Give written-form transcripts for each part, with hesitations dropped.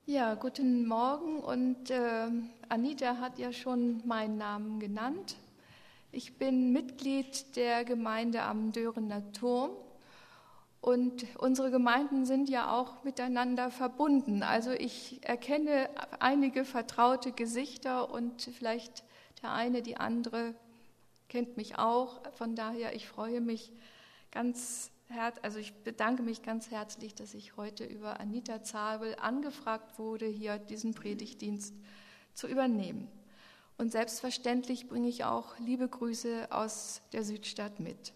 Ja, guten Morgen und Anita hat ja schon meinen Namen genannt. Ich bin Mitglied der Gemeinde am Dörener Turm und unsere Gemeinden sind ja auch miteinander verbunden. Also ich erkenne einige vertraute Gesichter und vielleicht der eine, die andere kennt mich auch. Von daher, ich freue mich ich bedanke mich ganz herzlich, dass ich heute über Anita Zabel angefragt wurde, hier diesen Predigtdienst zu übernehmen. Und selbstverständlich bringe ich auch liebe Grüße aus der Südstadt mit.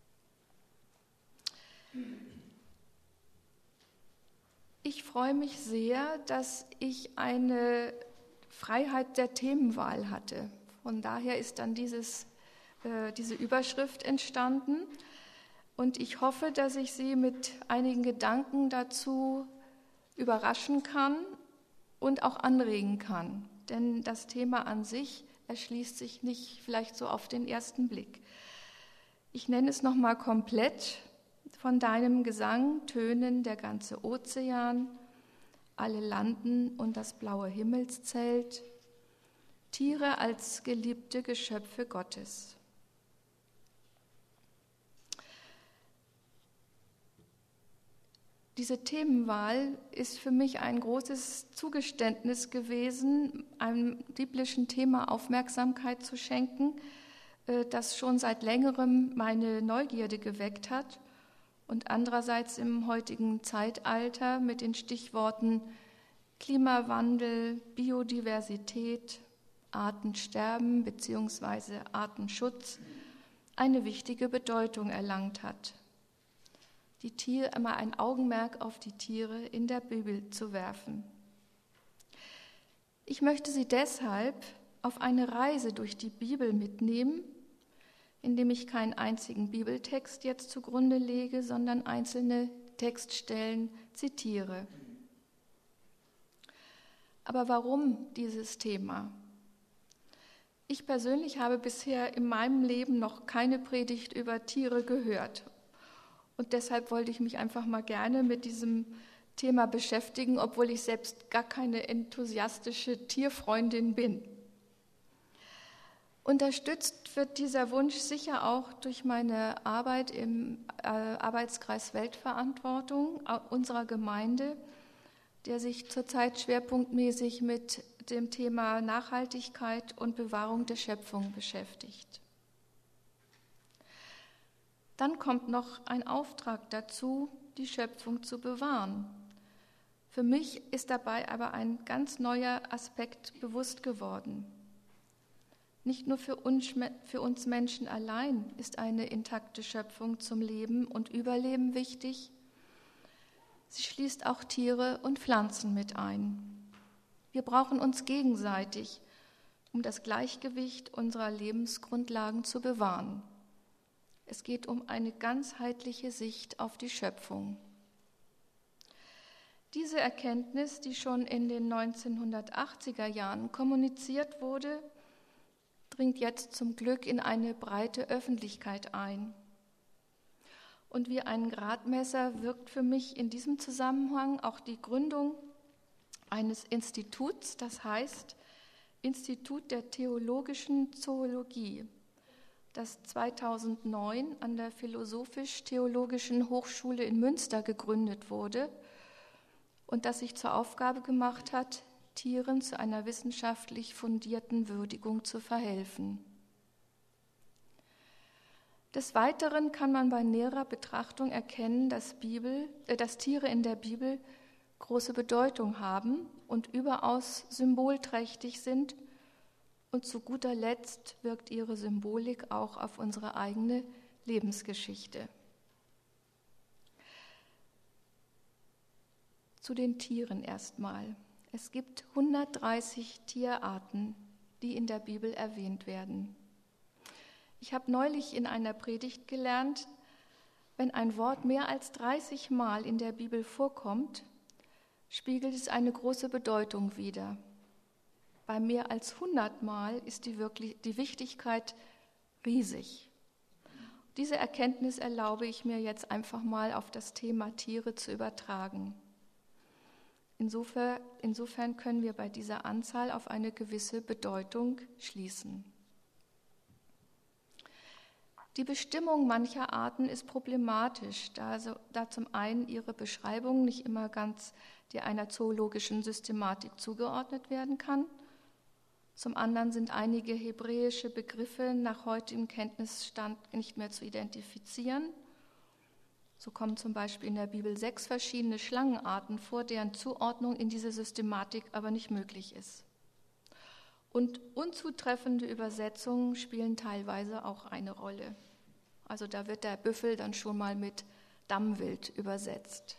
Ich freue mich sehr, dass ich eine Freiheit der Themenwahl hatte. Von daher ist dann diese Überschrift entstanden. Und ich hoffe, dass ich Sie mit einigen Gedanken dazu überraschen kann und auch anregen kann. Denn das Thema an sich erschließt sich nicht vielleicht so auf den ersten Blick. Ich nenne es nochmal komplett: Von deinem Gesang tönen der ganze Ozean, alle landen und das blaue Himmelszelt, Tiere als geliebte Geschöpfe Gottes. Diese Themenwahl ist für mich ein großes Zugeständnis gewesen, einem biblischen Thema Aufmerksamkeit zu schenken, das schon seit längerem meine Neugierde geweckt hat und andererseits im heutigen Zeitalter mit den Stichworten Klimawandel, Biodiversität, Artensterben bzw. Artenschutz eine wichtige Bedeutung erlangt hat. Immer ein Augenmerk auf die Tiere in der Bibel zu werfen. Ich möchte Sie deshalb auf eine Reise durch die Bibel mitnehmen, indem ich keinen einzigen Bibeltext jetzt zugrunde lege, sondern einzelne Textstellen zitiere. Aber warum dieses Thema? Ich persönlich habe bisher in meinem Leben noch keine Predigt über Tiere gehört. Und deshalb wollte ich mich einfach mal gerne mit diesem Thema beschäftigen, obwohl ich selbst gar keine enthusiastische Tierfreundin bin. Unterstützt wird dieser Wunsch sicher auch durch meine Arbeit im Arbeitskreis Weltverantwortung unserer Gemeinde, der sich zurzeit schwerpunktmäßig mit dem Thema Nachhaltigkeit und Bewahrung der Schöpfung beschäftigt. Dann kommt noch ein Auftrag dazu, die Schöpfung zu bewahren. Für mich ist dabei aber ein ganz neuer Aspekt bewusst geworden. Nicht nur für uns Menschen allein ist eine intakte Schöpfung zum Leben und Überleben wichtig. Sie schließt auch Tiere und Pflanzen mit ein. Wir brauchen uns gegenseitig, um das Gleichgewicht unserer Lebensgrundlagen zu bewahren. Es geht um eine ganzheitliche Sicht auf die Schöpfung. Diese Erkenntnis, die schon in den 1980er Jahren kommuniziert wurde, dringt jetzt zum Glück in eine breite Öffentlichkeit ein. Und wie ein Gradmesser wirkt für mich in diesem Zusammenhang auch die Gründung eines Instituts, das heißt Institut der theologischen Zoologie, das 2009 an der Philosophisch-Theologischen Hochschule in Münster gegründet wurde und das sich zur Aufgabe gemacht hat, Tieren zu einer wissenschaftlich fundierten Würdigung zu verhelfen. Des Weiteren kann man bei näherer Betrachtung erkennen, dass Tiere in der Bibel große Bedeutung haben und überaus symbolträchtig sind. Und zu guter Letzt wirkt ihre Symbolik auch auf unsere eigene Lebensgeschichte. Zu den Tieren erstmal. Es gibt 130 Tierarten, die in der Bibel erwähnt werden. Ich habe neulich in einer Predigt gelernt, wenn ein Wort mehr als 30 Mal in der Bibel vorkommt, spiegelt es eine große Bedeutung wider. Bei mehr als 100 Mal ist die Wichtigkeit riesig. Diese Erkenntnis erlaube ich mir jetzt einfach mal auf das Thema Tiere zu übertragen. Insofern können wir bei dieser Anzahl auf eine gewisse Bedeutung schließen. Die Bestimmung mancher Arten ist problematisch, da zum einen ihre Beschreibung nicht immer ganz einer zoologischen Systematik zugeordnet werden kann. Zum anderen sind einige hebräische Begriffe nach heutigem Kenntnisstand nicht mehr zu identifizieren. So kommen zum Beispiel in der Bibel 6 verschiedene Schlangenarten vor, deren Zuordnung in diese Systematik aber nicht möglich ist. Und unzutreffende Übersetzungen spielen teilweise auch eine Rolle. Also da wird der Büffel dann schon mal mit Dammwild übersetzt.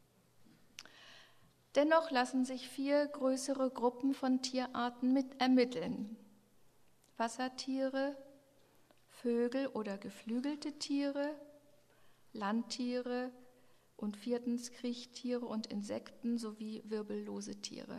Dennoch lassen sich 4 größere Gruppen von Tierarten mit ermitteln. Wassertiere, Vögel oder geflügelte Tiere, Landtiere und 4. Kriechtiere und Insekten sowie wirbellose Tiere.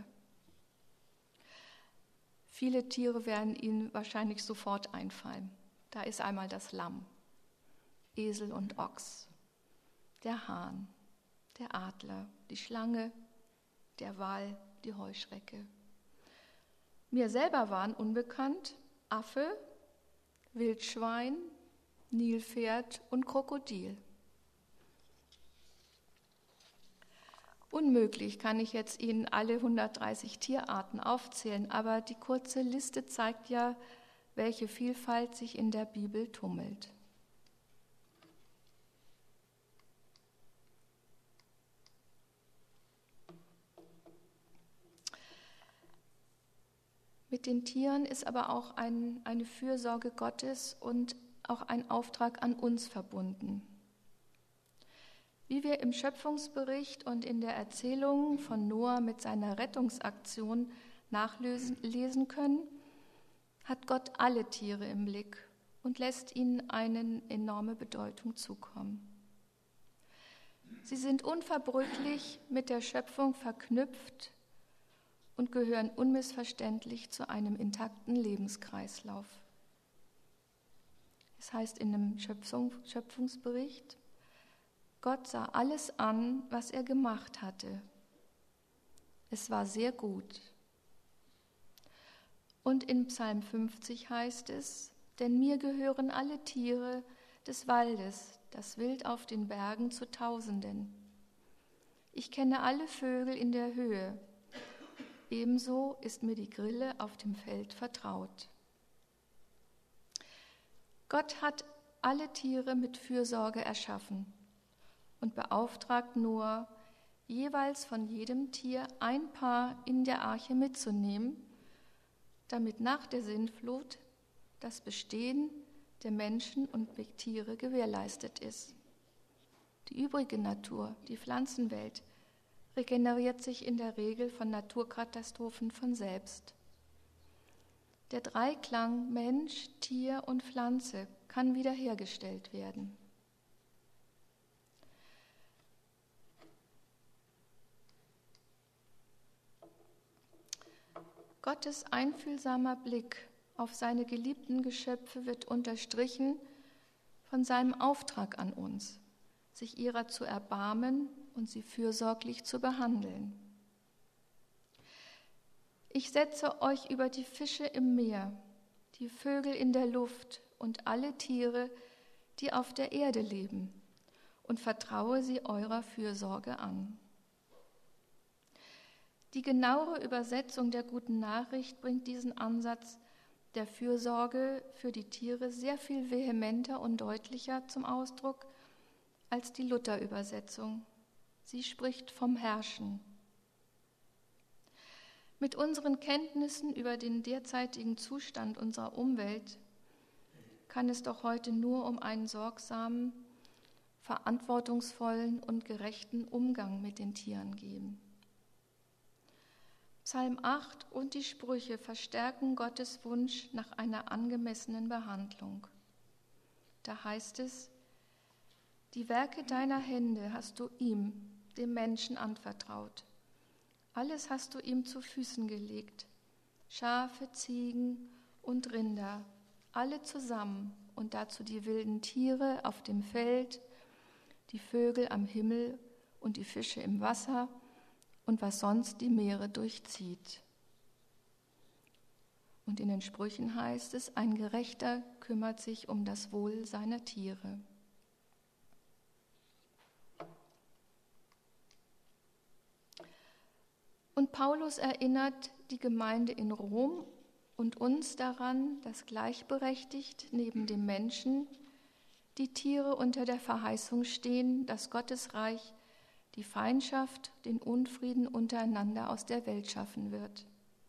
Viele Tiere werden Ihnen wahrscheinlich sofort einfallen. Da ist einmal das Lamm, Esel und Ochs, der Hahn, der Adler, die Schlange, der Wal, die Heuschrecke. Mir selber waren unbekannt Affe, Wildschwein, Nilpferd und Krokodil. Unmöglich kann ich jetzt Ihnen alle 130 Tierarten aufzählen, aber die kurze Liste zeigt ja, welche Vielfalt sich in der Bibel tummelt. Mit den Tieren ist aber auch eine Fürsorge Gottes und auch ein Auftrag an uns verbunden. Wie wir im Schöpfungsbericht und in der Erzählung von Noah mit seiner Rettungsaktion nachlesen können, hat Gott alle Tiere im Blick und lässt ihnen eine enorme Bedeutung zukommen. Sie sind unverbrüchlich mit der Schöpfung verknüpft und gehören unmissverständlich zu einem intakten Lebenskreislauf. Es heißt in dem Schöpfungsbericht: Gott sah alles an, was er gemacht hatte. Es war sehr gut. Und in Psalm 50 heißt es: Denn mir gehören alle Tiere des Waldes, das Wild auf den Bergen zu Tausenden. Ich kenne alle Vögel in der Höhe. Ebenso ist mir die Grille auf dem Feld vertraut. Gott hat alle Tiere mit Fürsorge erschaffen und beauftragt Noah, jeweils von jedem Tier ein Paar in der Arche mitzunehmen, damit nach der Sintflut das Bestehen der Menschen und Tiere gewährleistet ist. Die übrige Natur, die Pflanzenwelt, regeneriert sich in der Regel von Naturkatastrophen von selbst. Der Dreiklang Mensch, Tier und Pflanze kann wiederhergestellt werden. Gottes einfühlsamer Blick auf seine geliebten Geschöpfe wird unterstrichen von seinem Auftrag an uns, sich ihrer zu erbarmen und sie fürsorglich zu behandeln. Ich setze euch über die Fische im Meer, die Vögel in der Luft und alle Tiere, die auf der Erde leben, und vertraue sie eurer Fürsorge an. Die genauere Übersetzung der Guten Nachricht bringt diesen Ansatz der Fürsorge für die Tiere sehr viel vehementer und deutlicher zum Ausdruck als die Luther-Übersetzung. Sie spricht vom Herrschen. Mit unseren Kenntnissen über den derzeitigen Zustand unserer Umwelt kann es doch heute nur um einen sorgsamen, verantwortungsvollen und gerechten Umgang mit den Tieren gehen. Psalm 8 und die Sprüche verstärken Gottes Wunsch nach einer angemessenen Behandlung. Da heißt es: Die Werke deiner Hände hast du ihm, dem Menschen, anvertraut. Alles hast du ihm zu Füßen gelegt, Schafe, Ziegen und Rinder, alle zusammen, und dazu die wilden Tiere auf dem Feld, die Vögel am Himmel und die Fische im Wasser und was sonst die Meere durchzieht. Und in den Sprüchen heißt es, ein Gerechter kümmert sich um das Wohl seiner Tiere. Und Paulus erinnert die Gemeinde in Rom und uns daran, dass gleichberechtigt neben dem Menschen die Tiere unter der Verheißung stehen, dass Gottes Reich die Feindschaft, den Unfrieden untereinander aus der Welt schaffen wird.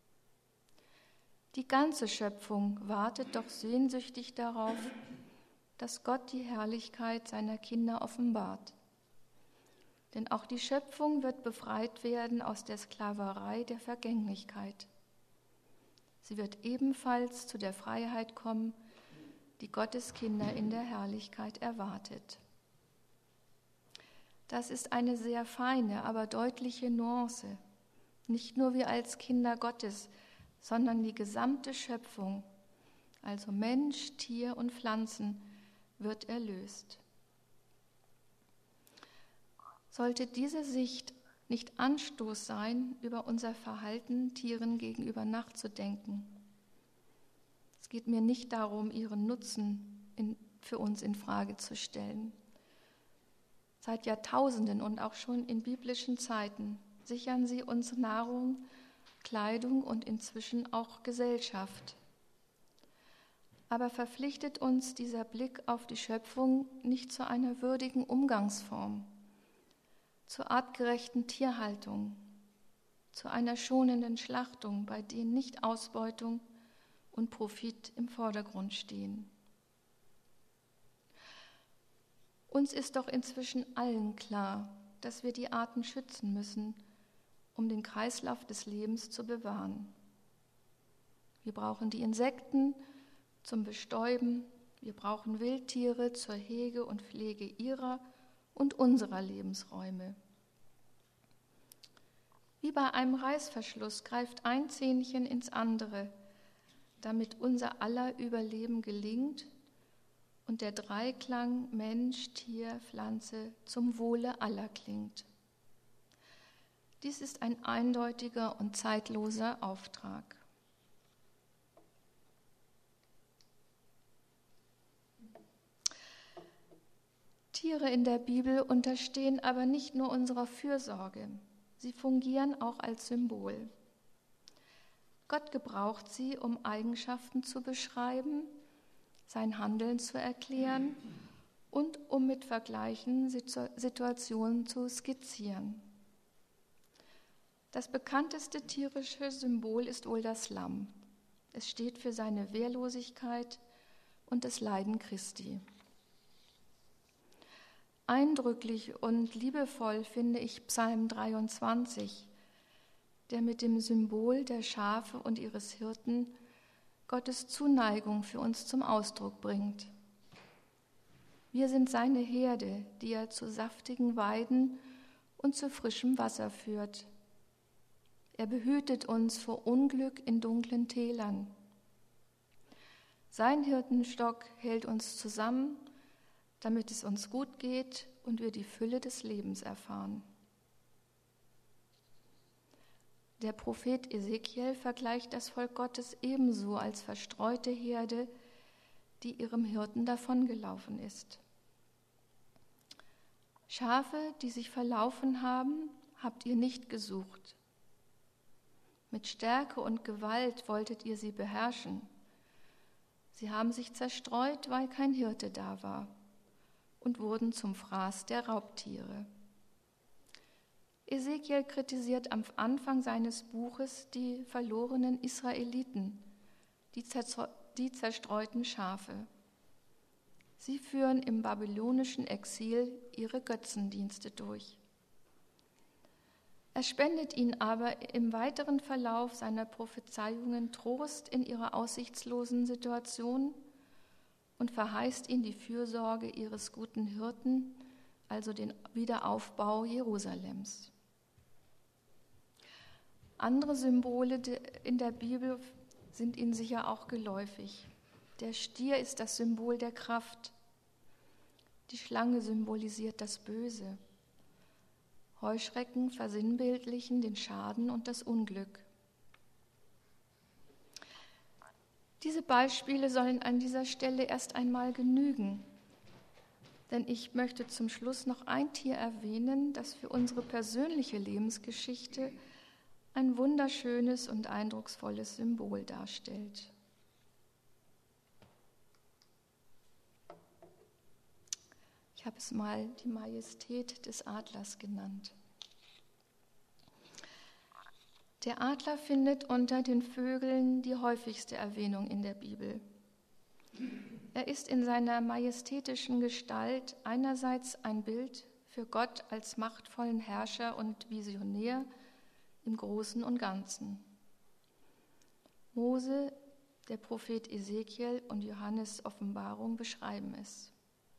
Die ganze Schöpfung wartet doch sehnsüchtig darauf, dass Gott die Herrlichkeit seiner Kinder offenbart. Denn auch die Schöpfung wird befreit werden aus der Sklaverei der Vergänglichkeit. Sie wird ebenfalls zu der Freiheit kommen, die Gottes Kinder in der Herrlichkeit erwartet. Das ist eine sehr feine, aber deutliche Nuance. Nicht nur wir als Kinder Gottes, sondern die gesamte Schöpfung, also Mensch, Tier und Pflanzen, wird erlöst. Sollte diese Sicht nicht Anstoß sein, über unser Verhalten Tieren gegenüber nachzudenken? Es geht mir nicht darum, ihren Nutzen für uns in Frage zu stellen. Seit Jahrtausenden und auch schon in biblischen Zeiten sichern sie uns Nahrung, Kleidung und inzwischen auch Gesellschaft. Aber verpflichtet uns dieser Blick auf die Schöpfung nicht zu einer würdigen Umgangsform, zur artgerechten Tierhaltung, zu einer schonenden Schlachtung, bei denen nicht Ausbeutung und Profit im Vordergrund stehen. Uns ist doch inzwischen allen klar, dass wir die Arten schützen müssen, um den Kreislauf des Lebens zu bewahren. Wir brauchen die Insekten zum Bestäuben, wir brauchen Wildtiere zur Hege und Pflege ihrer und unserer Lebensräume. Wie bei einem Reißverschluss greift ein Zähnchen ins andere, damit unser aller Überleben gelingt und der Dreiklang Mensch, Tier, Pflanze zum Wohle aller klingt. Dies ist ein eindeutiger und zeitloser Auftrag. Tiere in der Bibel unterstehen aber nicht nur unserer Fürsorge, sie fungieren auch als Symbol. Gott gebraucht sie, um Eigenschaften zu beschreiben, sein Handeln zu erklären und um mit Vergleichen Situationen zu skizzieren. Das bekannteste tierische Symbol ist wohl das Lamm. Es steht für seine Wehrlosigkeit und das Leiden Christi. Eindrücklich und liebevoll finde ich Psalm 23, der mit dem Symbol der Schafe und ihres Hirten Gottes Zuneigung für uns zum Ausdruck bringt. Wir sind seine Herde, die er zu saftigen Weiden und zu frischem Wasser führt. Er behütet uns vor Unglück in dunklen Tälern. Sein Hirtenstock hält uns zusammen, damit es uns gut geht und wir die Fülle des Lebens erfahren. Der Prophet Ezekiel vergleicht das Volk Gottes ebenso als verstreute Herde, die ihrem Hirten davongelaufen ist. Schafe, die sich verlaufen haben, habt ihr nicht gesucht. Mit Stärke und Gewalt wolltet ihr sie beherrschen. Sie haben sich zerstreut, weil kein Hirte da war, und wurden zum Fraß der Raubtiere. Ezekiel kritisiert am Anfang seines Buches die verlorenen Israeliten, die zerstreuten Schafe. Sie führen im babylonischen Exil ihre Götzendienste durch. Er spendet ihnen aber im weiteren Verlauf seiner Prophezeiungen Trost in ihrer aussichtslosen Situation und verheißt ihnen die Fürsorge ihres guten Hirten, also den Wiederaufbau Jerusalems. Andere Symbole in der Bibel sind Ihnen sicher auch geläufig. Der Stier ist das Symbol der Kraft. Die Schlange symbolisiert das Böse. Heuschrecken versinnbildlichen den Schaden und das Unglück. Diese Beispiele sollen an dieser Stelle erst einmal genügen, denn ich möchte zum Schluss noch ein Tier erwähnen, das für unsere persönliche Lebensgeschichte ein wunderschönes und eindrucksvolles Symbol darstellt. Ich habe es mal die Majestät des Adlers genannt. Der Adler findet unter den Vögeln die häufigste Erwähnung in der Bibel. Er ist in seiner majestätischen Gestalt einerseits ein Bild für Gott als machtvollen Herrscher und Visionär im Großen und Ganzen. Mose, der Prophet Ezekiel und Johannes Offenbarung beschreiben es.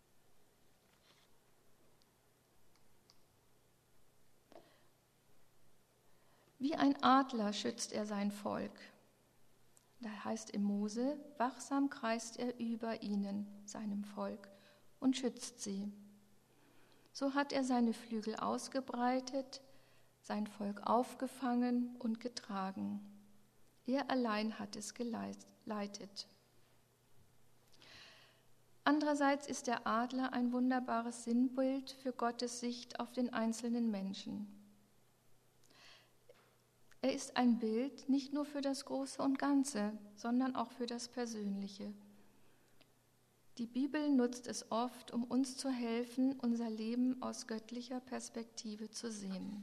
Wie ein Adler schützt er sein Volk. Da heißt im Mose, wachsam kreist er über ihnen, seinem Volk, und schützt sie. So hat er seine Flügel ausgebreitet, sein Volk aufgefangen und getragen. Er allein hat es geleitet. Andererseits ist der Adler ein wunderbares Sinnbild für Gottes Sicht auf den einzelnen Menschen. Er ist ein Bild nicht nur für das Große und Ganze, sondern auch für das Persönliche. Die Bibel nutzt es oft, um uns zu helfen, unser Leben aus göttlicher Perspektive zu sehen.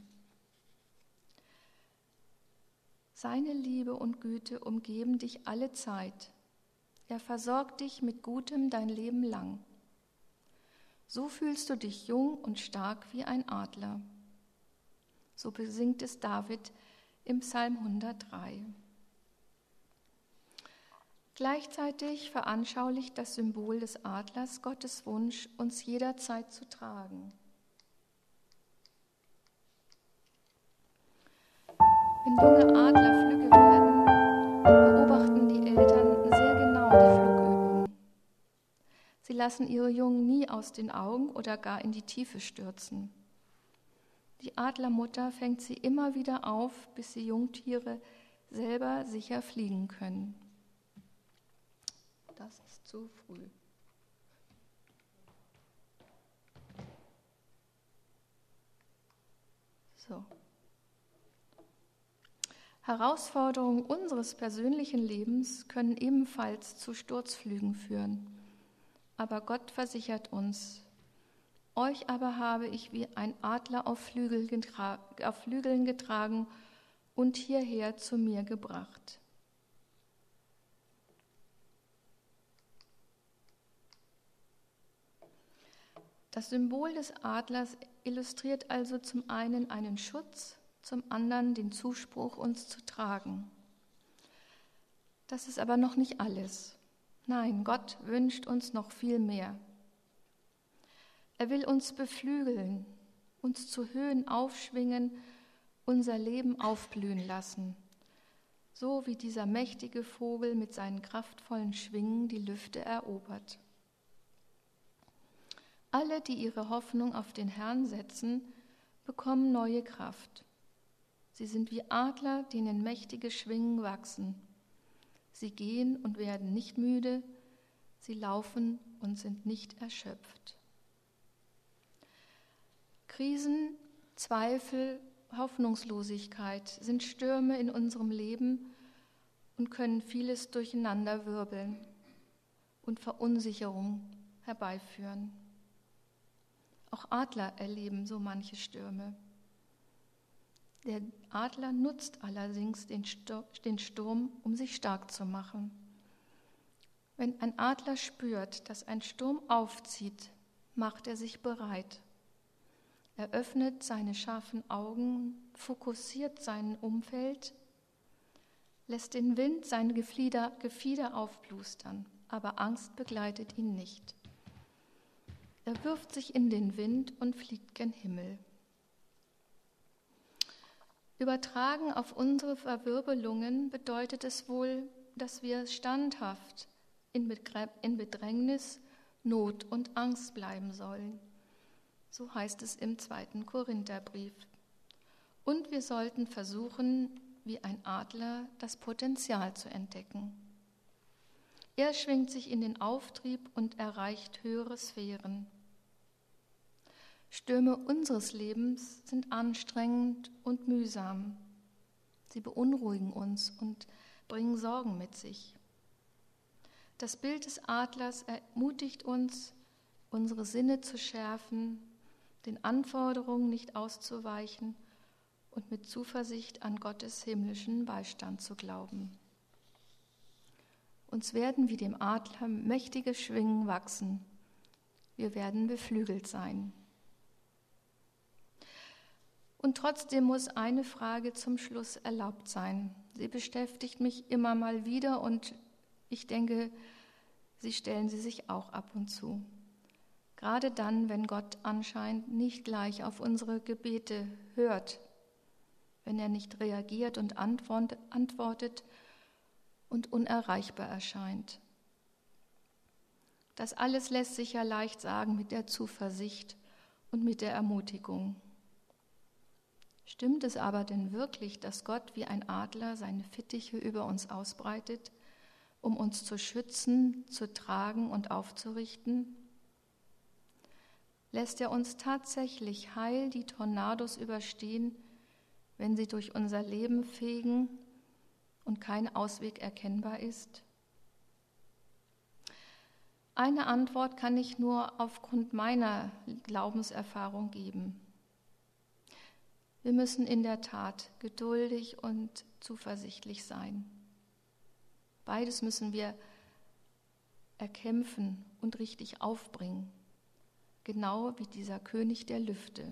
Seine Liebe und Güte umgeben dich alle Zeit. Er versorgt dich mit Gutem dein Leben lang. So fühlst du dich jung und stark wie ein Adler. So besingt es David im Psalm 103. Gleichzeitig veranschaulicht das Symbol des Adlers Gottes Wunsch, uns jederzeit zu tragen. Wenn junge Adler flügge werden, beobachten die Eltern sehr genau die Flugübungen. Sie lassen ihre Jungen nie aus den Augen oder gar in die Tiefe stürzen. Die Adlermutter fängt sie immer wieder auf, bis die Jungtiere selber sicher fliegen können. Das ist zu früh. So. Herausforderungen unseres persönlichen Lebens können ebenfalls zu Sturzflügen führen. Aber Gott versichert uns, euch aber habe ich wie ein Adler auf Flügeln getragen und hierher zu mir gebracht. Das Symbol des Adlers illustriert also zum einen einen Schutz, zum anderen den Zuspruch, uns zu tragen. Das ist aber noch nicht alles. Nein, Gott wünscht uns noch viel mehr. Er will uns beflügeln, uns zu Höhen aufschwingen, unser Leben aufblühen lassen, so wie dieser mächtige Vogel mit seinen kraftvollen Schwingen die Lüfte erobert. Alle, die ihre Hoffnung auf den Herrn setzen, bekommen neue Kraft. Sie sind wie Adler, denen mächtige Schwingen wachsen. Sie gehen und werden nicht müde, sie laufen und sind nicht erschöpft. Krisen, Zweifel, Hoffnungslosigkeit sind Stürme in unserem Leben und können vieles durcheinanderwirbeln und Verunsicherung herbeiführen. Auch Adler erleben so manche Stürme. Der Adler nutzt allerdings den Sturm, um sich stark zu machen. Wenn ein Adler spürt, dass ein Sturm aufzieht, macht er sich bereit. Er öffnet seine scharfen Augen, fokussiert sein Umfeld, lässt den Wind sein Gefieder aufblustern, aber Angst begleitet ihn nicht. Er wirft sich in den Wind und fliegt gen Himmel. Übertragen auf unsere Verwirbelungen bedeutet es wohl, dass wir standhaft in Bedrängnis, Not und Angst bleiben sollen, So heißt es im 2. Korintherbrief. Und wir sollten versuchen, wie ein Adler das Potenzial zu entdecken. Er schwingt sich in den Auftrieb und erreicht höhere Sphären. Stürme unseres Lebens sind anstrengend und mühsam. Sie beunruhigen uns und bringen Sorgen mit sich. Das Bild des Adlers ermutigt uns, unsere Sinne zu schärfen, den Anforderungen nicht auszuweichen und mit Zuversicht an Gottes himmlischen Beistand zu glauben. Uns werden wie dem Adler mächtige Schwingen wachsen. Wir werden beflügelt sein. Und trotzdem muss eine Frage zum Schluss erlaubt sein. Sie beschäftigt mich immer mal wieder und ich denke, Sie stellen sie sich auch ab und zu. Gerade dann, wenn Gott anscheinend nicht gleich auf unsere Gebete hört, wenn er nicht reagiert und antwortet und unerreichbar erscheint. Das alles lässt sich ja leicht sagen mit der Zuversicht und mit der Ermutigung. Stimmt es aber denn wirklich, dass Gott wie ein Adler seine Fittiche über uns ausbreitet, um uns zu schützen, zu tragen und aufzurichten? Lässt er uns tatsächlich heil die Tornados überstehen, wenn sie durch unser Leben fegen und kein Ausweg erkennbar ist? Eine Antwort kann ich nur aufgrund meiner Glaubenserfahrung geben. Wir müssen in der Tat geduldig und zuversichtlich sein. Beides müssen wir erkämpfen und richtig aufbringen, genau wie dieser König der Lüfte.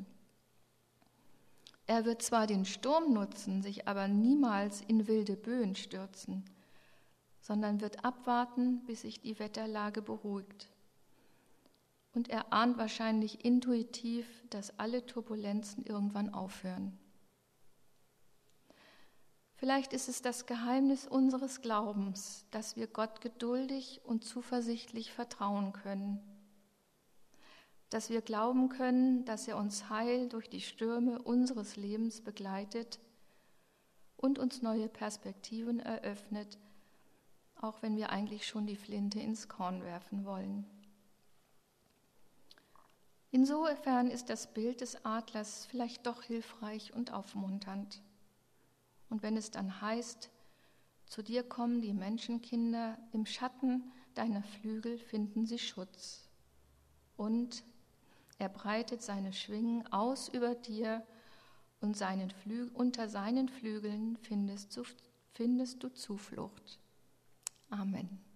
Er wird zwar den Sturm nutzen, sich aber niemals in wilde Böen stürzen, sondern wird abwarten, bis sich die Wetterlage beruhigt. Und er ahnt wahrscheinlich intuitiv, dass alle Turbulenzen irgendwann aufhören. Vielleicht ist es das Geheimnis unseres Glaubens, dass wir Gott geduldig und zuversichtlich vertrauen können. Dass wir glauben können, dass er uns heil durch die Stürme unseres Lebens begleitet und uns neue Perspektiven eröffnet, auch wenn wir eigentlich schon die Flinte ins Korn werfen wollen. Insofern ist das Bild des Adlers vielleicht doch hilfreich und aufmunternd. Und wenn es dann heißt, zu dir kommen die Menschenkinder, im Schatten deiner Flügel finden sie Schutz. Und er breitet seine Schwingen aus über dir und unter seinen Flügeln findest du Zuflucht. Amen.